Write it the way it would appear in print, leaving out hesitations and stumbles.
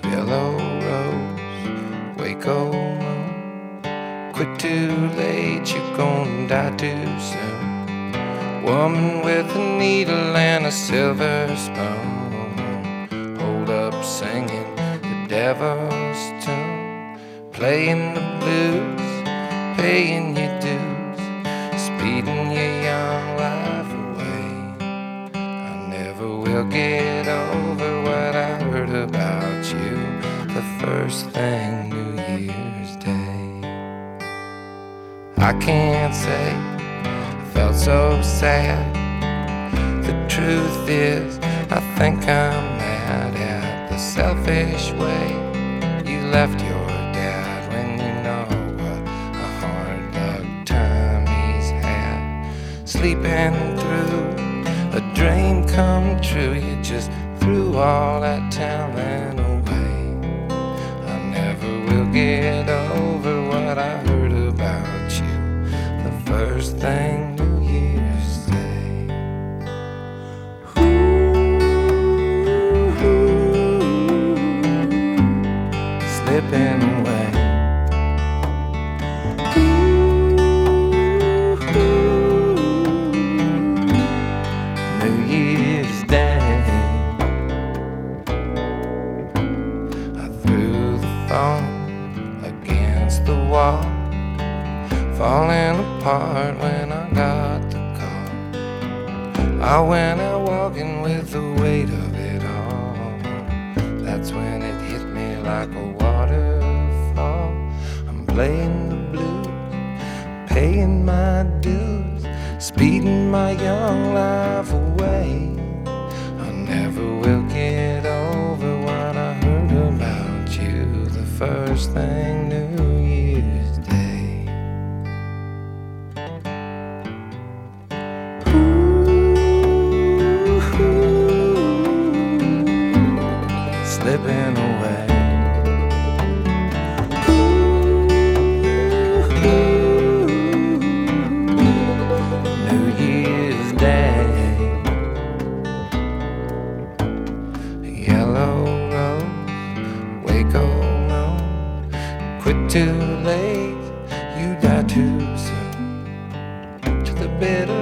Yellow rose, Waco moon. Quit too late, you're gonna die too soon. Woman with a needle and a silver spoon. Hold up singing the devil's tune. Playing the blues, paying your dues, speeding your young life away. I never will get over what I heard about you the first thing New Year's Day. I can't say I felt so sad. The truth is, I think I'm mad at the selfish way you left your dad when you know what a hard luck time he's had. Sleeping through a dream come true, you just threw all that talent away. I never will get over what I heard about you the first thing New Year's Day. Ooh, slipping away. New Year's Day. I threw the phone against the wall, falling apart when I got the call. I went out walking with the weight of it all. That's when it hit me like a waterfall. I'm playing the blues, paying my dues, speeding my young life away. I never will get over what I heard about you the first thing New Year's Day. Slipping away. New Year's Day. Yellow rose, Waco moon. Quit too late, you die too soon. To the bitter